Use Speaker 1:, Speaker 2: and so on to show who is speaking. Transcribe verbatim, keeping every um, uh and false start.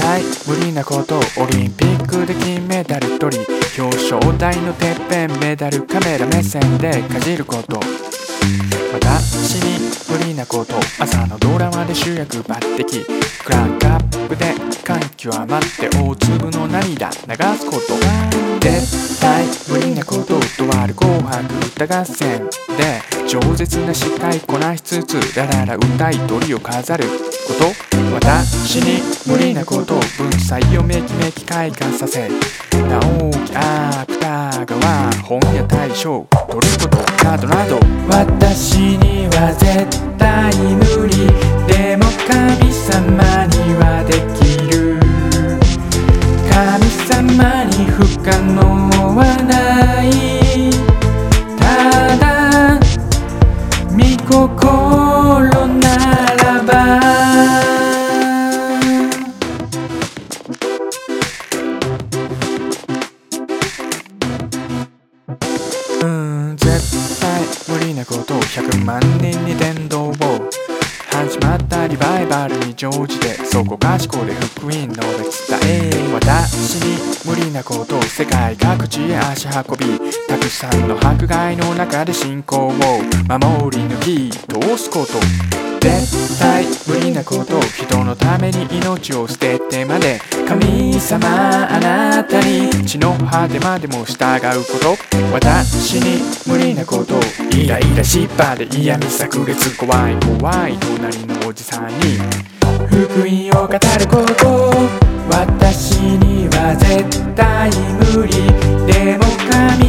Speaker 1: 対無理なこと、オリンピックで金メダル取り、表彰台のてっぺんメダルカメラ目線でかじること。私に無理なこと、朝のドラマで主役抜擢、クランクアップで感極まって大粒の涙流すこと。絶対無理なこと、とある紅白歌合戦で饒舌な司会こなしつつ、ラララ歌い鳥を飾ること。私に無理なこと、文才をめきめき開花させ、直木芥川本屋大賞取ることなどなど。私には絶対無理、でも神様にはできる。神様に不可能はない、ただ御心ならば。うーん絶対無理なこと、ひゃくまん人に伝道を、始まったリバイバルに乗じて、そこかしこで福音のべ伝え。私に無理なこと、世界各地へ足運び、たくさんの迫害の中で信仰を守り抜き通すこと。絶対無理なこと、人のために命を捨ててまで、神様あなたに地の果てまでも従うこと。私に無理なこと、イライラしっぱで嫌味炸裂、怖い怖い隣のおじさんに福音を語ること。私には絶対無理、でも神